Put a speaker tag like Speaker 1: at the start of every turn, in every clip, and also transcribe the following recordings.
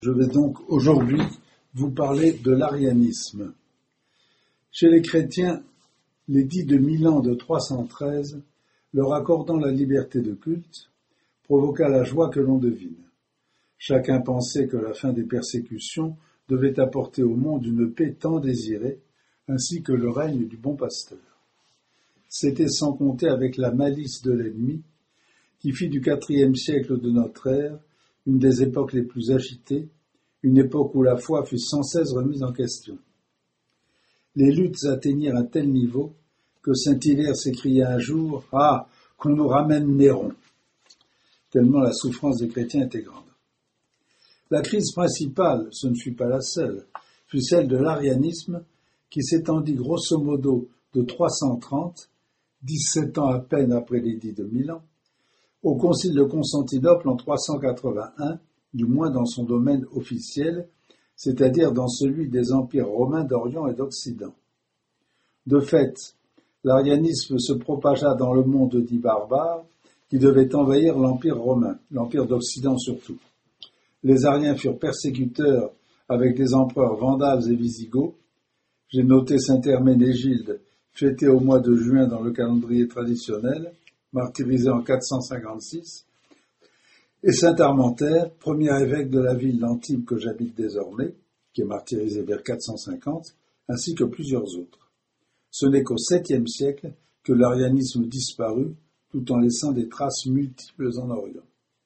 Speaker 1: Je vais donc aujourd'hui vous parler de l'arianisme. Chez les chrétiens, l'édit de Milan de 313, leur accordant la liberté de culte, provoqua la joie que l'on devine. Chacun pensait que la fin des persécutions devait apporter au monde une paix tant désirée, ainsi que le règne du bon pasteur. C'était sans compter avec la malice de l'ennemi, qui fit du IVe siècle de notre ère une des époques les plus agitées, une époque où la foi fut sans cesse remise en question. Les luttes atteignirent un tel niveau que Saint-Hilaire s'écria un jour « Ah, qu'on nous ramène Néron !» tellement la souffrance des chrétiens était grande. La crise principale, ce ne fut pas la seule, fut celle de l'arianisme qui s'étendit grosso modo de 330, 17 ans à peine après l'édit de Milan, au concile de Constantinople en 381, du moins dans son domaine officiel, c'est-à-dire dans celui des empires romains d'Orient et d'Occident. De fait, l'arianisme se propagea dans le monde dit barbare, qui devait envahir l'Empire romain, l'Empire d'Occident surtout. Les Ariens furent persécuteurs avec des empereurs vandales et visigoths. J'ai noté saint Herménégilde, fêté au mois de juin dans le calendrier traditionnel, martyrisé en 456, et saint Armentaire, premier évêque de la ville d'Antibes que j'habite désormais, qui est martyrisé vers 450, ainsi que plusieurs autres. Ce n'est qu'au 7e siècle que l'arianisme disparut, tout en laissant des traces multiples en Orient.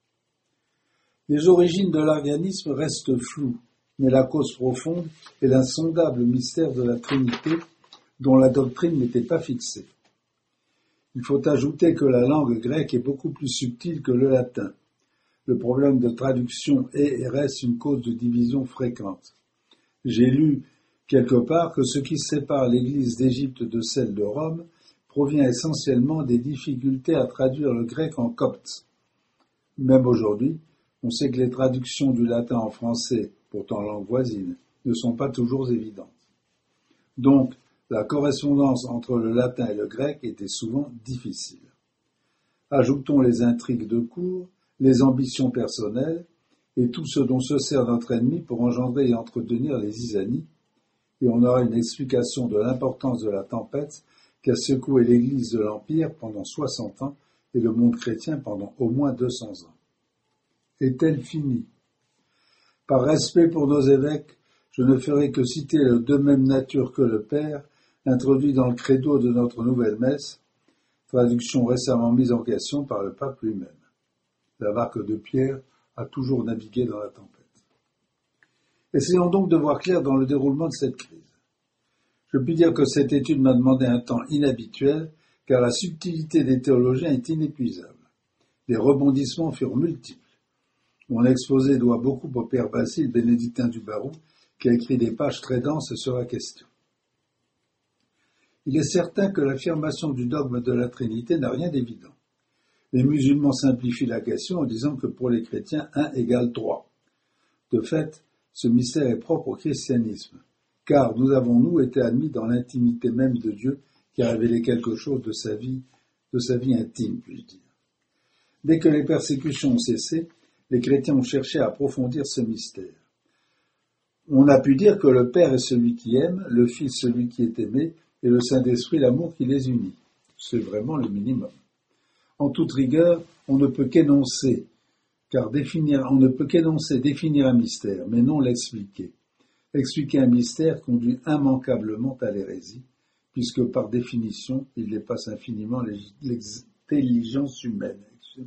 Speaker 1: Les origines de l'arianisme restent floues, mais la cause profonde est l'insondable mystère de la Trinité, dont la doctrine n'était pas fixée. Il faut ajouter que la langue grecque est beaucoup plus subtile que le latin. Le problème de traduction est et reste une cause de division fréquente. J'ai lu quelque part que ce qui sépare l'Église d'Égypte de celle de Rome provient essentiellement des difficultés à traduire le grec en copte. Même aujourd'hui, on sait que les traductions du latin en français, pourtant langue voisine, ne sont pas toujours évidentes. Donc, la correspondance entre le latin et le grec était souvent difficile. Ajoutons les intrigues de cour, les ambitions personnelles, et tout ce dont se sert notre ennemi pour engendrer et entretenir les zizanies, et on aura une explication de l'importance de la tempête qui a secoué l'Église de l'Empire pendant 60 ans et le monde chrétien pendant au moins 200 ans. Est-elle finie? Par respect pour nos évêques, je ne ferai que citer le de même nature que le Père, introduit dans le credo de notre nouvelle messe, traduction récemment mise en question par le pape lui-même. La barque de Pierre a toujours navigué dans la tempête. Essayons donc de voir clair dans le déroulement de cette crise. Je puis dire que cette étude m'a demandé un temps inhabituel, car la subtilité des théologiens est inépuisable. Les rebondissements furent multiples. Mon exposé doit beaucoup au père Basile, bénédictin du Barou, qui a écrit des pages très denses sur la question. Il est certain que l'affirmation du dogme de la Trinité n'a rien d'évident. Les musulmans simplifient la question en disant que pour les chrétiens, 1 égale 3. De fait, ce mystère est propre au christianisme, car nous avons, nous, été admis dans l'intimité même de Dieu qui a révélé quelque chose de sa vie intime, puis-je dire. Dès que les persécutions ont cessé, les chrétiens ont cherché à approfondir ce mystère. On a pu dire que le Père est celui qui aime, le Fils celui qui est aimé, et le Saint-Esprit l'amour qui les unit. C'est vraiment le minimum. En toute rigueur, on ne peut qu'énoncer, définir un mystère, mais non l'expliquer. Expliquer un mystère conduit immanquablement à l'hérésie, puisque par définition, il dépasse infiniment l'intelligence humaine.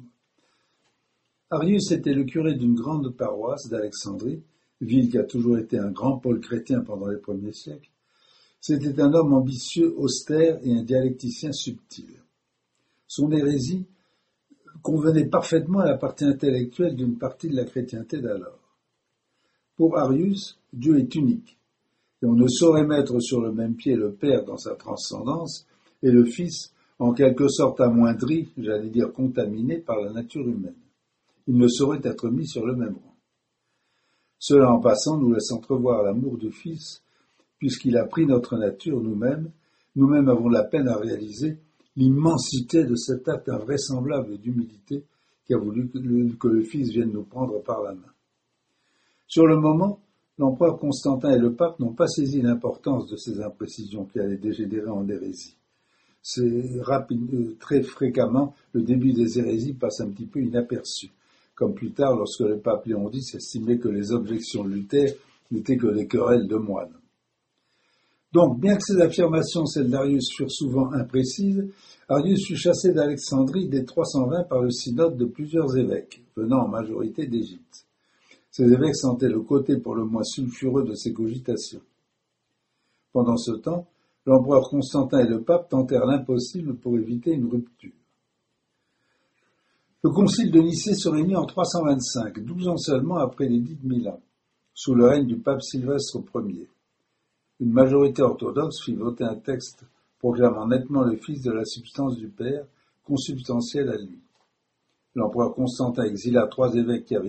Speaker 1: Arius était le curé d'une grande paroisse d'Alexandrie, ville qui a toujours été un grand pôle chrétien pendant les premiers siècles. C'était un homme ambitieux, austère et un dialecticien subtil. Son hérésie convenait parfaitement à la partie intellectuelle d'une partie de la chrétienté d'alors. Pour Arius, Dieu est unique, et on ne saurait mettre sur le même pied le Père dans sa transcendance et le Fils en quelque sorte amoindri, j'allais dire contaminé par la nature humaine. Il ne saurait être mis sur le même rang. Cela en passant nous laisse entrevoir l'amour du Fils, puisqu'il a pris notre nature nous-mêmes avons la peine à réaliser l'immensité de cet acte invraisemblable d'humilité qui a voulu que le Fils vienne nous prendre par la main. Sur le moment, l'empereur Constantin et le pape n'ont pas saisi l'importance de ces imprécisions qui allaient dégénérer en hérésie. Très fréquemment, le début des hérésies passe un petit peu inaperçu, comme plus tard lorsque le pape Léon X estimait que les objections de Luther n'étaient que des querelles de moines. Donc, bien que ces affirmations, celles d'Arius, furent souvent imprécises, Arius fut chassé d'Alexandrie dès 320 par le synode de plusieurs évêques, venant en majorité d'Égypte. Ces évêques sentaient le côté pour le moins sulfureux de ces cogitations. Pendant ce temps, l'empereur Constantin et le pape tentèrent l'impossible pour éviter une rupture. Le concile de Nicée se réunit en 325, 12 ans seulement après l'édit de Milan, sous le règne du pape Sylvestre Ier. Une majorité orthodoxe fit voter un texte proclamant nettement le Fils de la substance du Père, consubstantiel à lui. L'empereur Constantin exila 3 évêques qui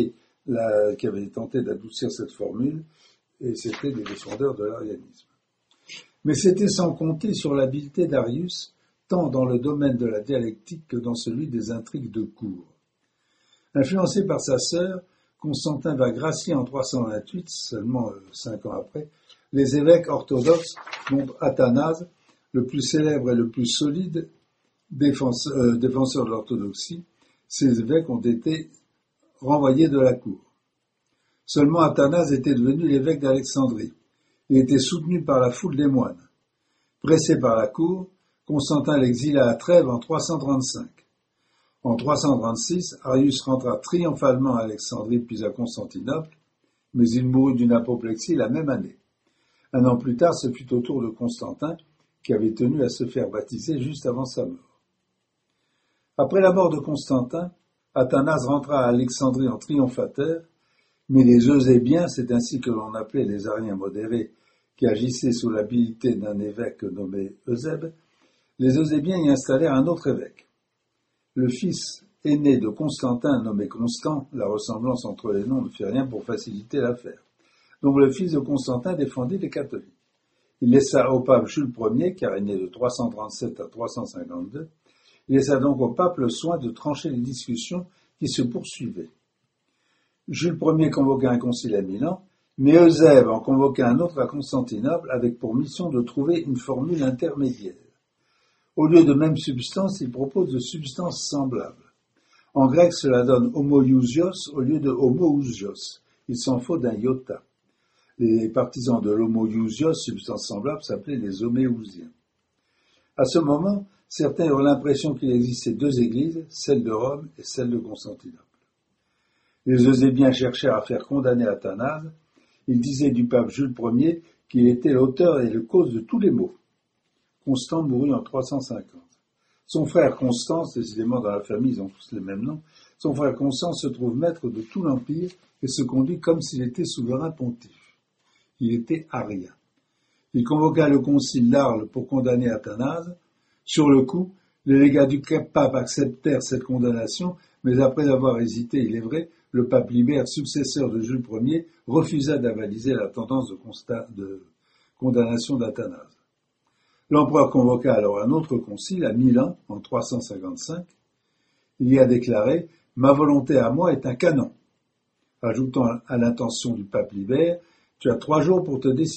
Speaker 1: avaient tenté d'adoucir cette formule, et c'étaient des défendeurs de l'arianisme. Mais c'était sans compter sur l'habileté d'Arius, tant dans le domaine de la dialectique que dans celui des intrigues de cour. Influencé par sa sœur, Constantin va gracier en 328, seulement 5 ans après, les évêques orthodoxes, dont Athanase, le plus célèbre et le plus solide défenseur de l'orthodoxie. Ces évêques ont été renvoyés de la cour. Seulement Athanase était devenu l'évêque d'Alexandrie. Il était soutenu par la foule des moines. Pressé par la cour, Constantin l'exila à Trèves en 335. En 336, Arius rentra triomphalement à Alexandrie puis à Constantinople, mais il mourut d'une apoplexie la même année. Un an plus tard, ce fut au tour de Constantin, qui avait tenu à se faire baptiser juste avant sa mort. Après la mort de Constantin, Athanase rentra à Alexandrie en triomphateur, mais les Eusébiens, c'est ainsi que l'on appelait les Ariens modérés, qui agissaient sous l'habilité d'un évêque nommé Eusèbe, les Eusébiens y installèrent un autre évêque. Le fils aîné de Constantin, nommé Constant, la ressemblance entre les noms ne fit rien pour faciliter l'affaire. Donc le fils de Constantin défendit les catholiques. Il laissa au pape Jules Ier, qui a régné de 337 à 352, il laissa donc au pape le soin de trancher les discussions qui se poursuivaient. Jules Ier convoqua un concile à Milan, mais Eusèbe en convoqua un autre à Constantinople avec pour mission de trouver une formule intermédiaire. Au lieu de même substance, il propose de substances semblables. En grec, cela donne homoiousios au lieu de homoousios. Il s'en faut d'un iota. Les partisans de l'homoiousios, substance semblable, s'appelaient les homéousiens. À ce moment, certains eurent l'impression qu'il existait 2 églises, celle de Rome et celle de Constantinople. Les Eusébiens cherchèrent à faire condamner Athanase. Ils disaient du pape Jules Ier qu'il était l'auteur et le cause de tous les maux. Constant mourut en 350. Son frère Constant, décidément dans la famille ils ont tous les mêmes noms, son frère Constant se trouve maître de tout l'empire et se conduit comme s'il était souverain pontife. Il était arien. Il convoqua le concile d'Arles pour condamner Athanase. Sur le coup, les légats du pape acceptèrent cette condamnation, mais après avoir hésité, il est vrai, le pape Libère, successeur de Jules Ier, refusa d'avaliser la tendance de condamnation d'Athanase. L'empereur convoqua alors un autre concile à Milan en 355. Il y a déclaré « Ma volonté à moi est un canon », ajoutant à l'intention du pape Libère « Tu as 3 jours pour te décider ».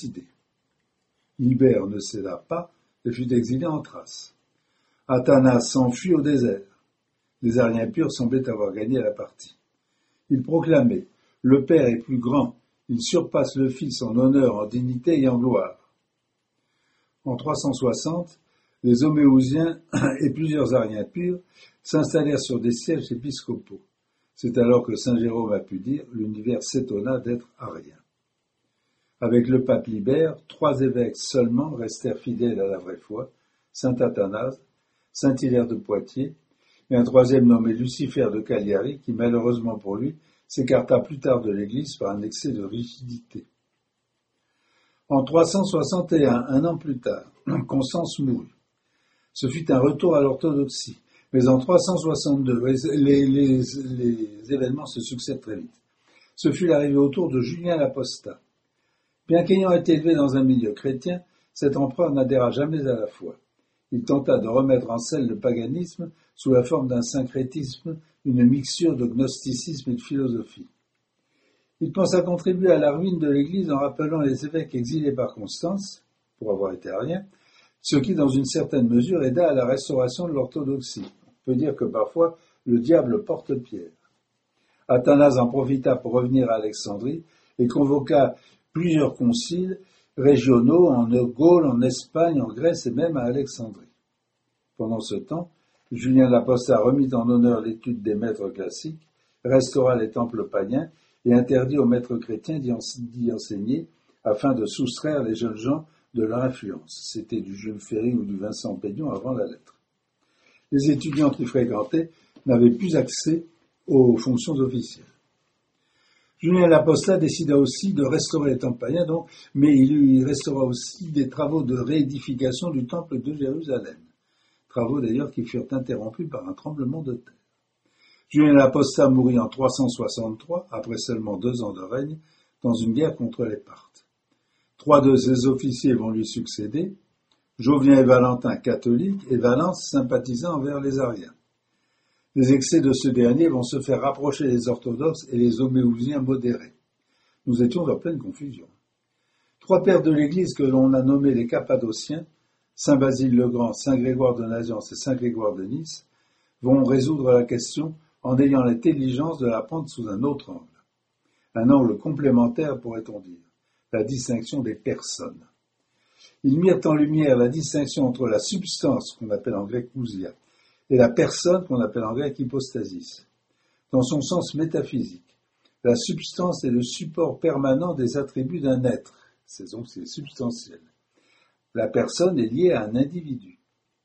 Speaker 1: Libère ne céda pas et fut exilé en Thrace. Athanase s'enfuit au désert. Les Ariens purs semblaient avoir gagné la partie. Il proclamait « Le Père est plus grand, il surpasse le Fils en honneur, en dignité et en gloire ». En 360, les Homéousiens et plusieurs Ariens purs s'installèrent sur des sièges épiscopaux. C'est alors que saint Jérôme a pu dire « L'univers s'étonna d'être arien ». Avec le pape Libère, 3 évêques seulement restèrent fidèles à la vraie foi, saint Athanase, saint Hilaire de Poitiers, et un 3e nommé Lucifer de Cagliari, qui malheureusement pour lui, s'écarta plus tard de l'Église par un excès de rigidité. En 361, un an plus tard, Constance mourut. Ce fut un retour à l'orthodoxie, mais en 362, les événements se succèdent très vite. Ce fut l'arrivée au tour de Julien l'Apostat. Bien qu'ayant été élevé dans un milieu chrétien, cet empereur n'adhéra jamais à la foi. Il tenta de remettre en selle le paganisme sous la forme d'un syncrétisme, une mixture de gnosticisme et de philosophie. Il pensa contribuer à la ruine de l'Église en rappelant les évêques exilés par Constance, pour avoir été ariens, ce qui, dans une certaine mesure, aida à la restauration de l'orthodoxie. On peut dire que parfois, le diable porte pierre. Athanase en profita pour revenir à Alexandrie et convoqua plusieurs conciles régionaux en Gaule, en Espagne, en Grèce et même à Alexandrie. Pendant ce temps, Julien l'Apostat remit en honneur l'étude des maîtres classiques, restaura les temples païens et interdit aux maîtres chrétiens d'y enseigner afin de soustraire les jeunes gens de leur influence. C'était du Jules Ferry ou du Vincent Peignon avant la lettre. Les étudiants qui fréquentaient n'avaient plus accès aux fonctions officielles. Julien l'Apostat décida aussi de restaurer les temples païens, mais il lui restaura aussi des travaux de réédification du temple de Jérusalem. Travaux d'ailleurs qui furent interrompus par un tremblement de terre. Julien l'Apostat mourut en 363, après seulement 2 ans de règne, dans une guerre contre les Parthes. 3 de ses officiers vont lui succéder, Jovien et Valentin catholiques et Valens sympathisant envers les ariens. Les excès de ce dernier vont se faire rapprocher les orthodoxes et les homéousiens modérés. Nous étions en pleine confusion. 3 pères de l'Église que l'on a nommés les Cappadociens, Saint Basile le Grand, Saint Grégoire de Naziance et Saint Grégoire de Nice, vont résoudre la question en ayant l'intelligence de la prendre sous un autre angle. Un angle complémentaire, pourrait-on dire, la distinction des personnes. Ils mirent en lumière la distinction entre la substance, qu'on appelle en grec ousia, et la personne, qu'on appelle en grec hypostasis. Dans son sens métaphysique, la substance est le support permanent des attributs d'un être, c'est substantiel. La personne est liée à un individu.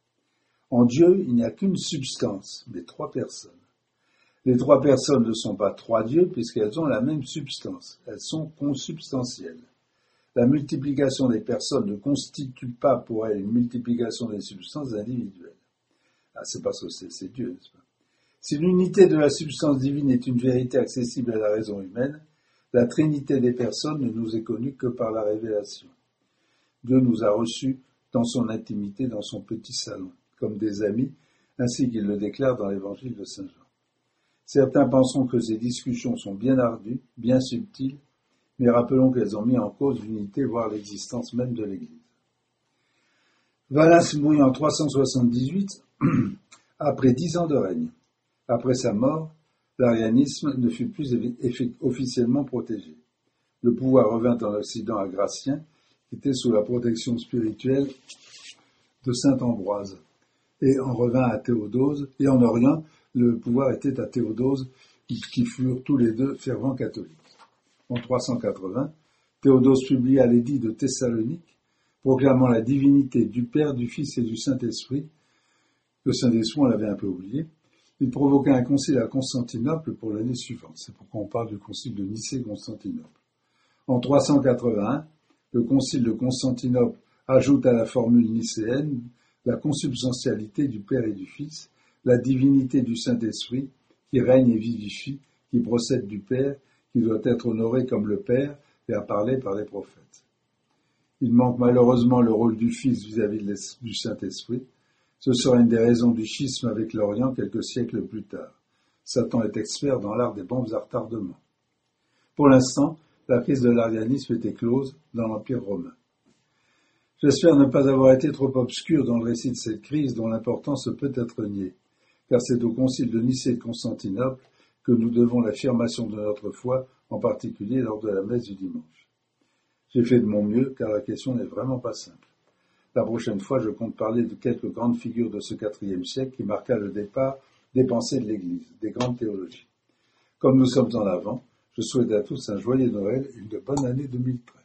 Speaker 1: En Dieu, il n'y a qu'une substance, mais 3 personnes. Les 3 personnes ne sont pas 3 dieux puisqu'elles ont la même substance. Elles sont consubstantielles. La multiplication des personnes ne constitue pas pour elles une multiplication des substances individuelles. C'est parce que c'est Dieu, n'est-ce pas? Si l'unité de la substance divine est une vérité accessible à la raison humaine, la trinité des personnes ne nous est connue que par la révélation. Dieu nous a reçus dans son intimité, dans son petit salon, comme des amis, ainsi qu'il le déclare dans l'évangile de Saint Jean. Certains penseront que ces discussions sont bien ardues, bien subtiles, mais rappelons qu'elles ont mis en cause l'unité, voire l'existence même de l'Église. Valens mourut en 378, après 10 ans de règne. Après sa mort, l'arianisme ne fut plus officiellement protégé. Le pouvoir revint en Occident à Gratien, qui était sous la protection spirituelle de saint Ambroise, et en revint à Théodose, et en Orient, le pouvoir était à Théodose, qui furent tous les deux fervents catholiques. En 380, Théodose publia l'édit de Thessalonique, proclamant la divinité du Père, du Fils et du Saint-Esprit. Le Saint-Esprit, on l'avait un peu oublié. Il provoqua un concile à Constantinople pour l'année suivante. C'est pourquoi on parle du concile de Nicée-Constantinople. En 381, le concile de Constantinople ajoute à la formule nicéenne la consubstantialité du Père et du Fils, la divinité du Saint-Esprit, qui règne et vivifie, qui procède du Père, qui doit être honoré comme le Père et à parler par les prophètes. Il manque malheureusement le rôle du Fils vis-à-vis du Saint-Esprit. Ce sera une des raisons du schisme avec l'Orient quelques siècles plus tard. Satan est expert dans l'art des bombes à retardement. Pour l'instant, la crise de l'arianisme était close dans l'Empire romain. J'espère ne pas avoir été trop obscur dans le récit de cette crise dont l'importance peut être niée, car c'est au concile de Nicée et de Constantinople que nous devons l'affirmation de notre foi, en particulier lors de la messe du dimanche. J'ai fait de mon mieux, car la question n'est vraiment pas simple. La prochaine fois, je compte parler de quelques grandes figures de ce IVe siècle qui marqua le départ des pensées de l'Église, des grandes théologies. Comme nous sommes en avant, je souhaite à tous un joyeux Noël et une bonne année 2013.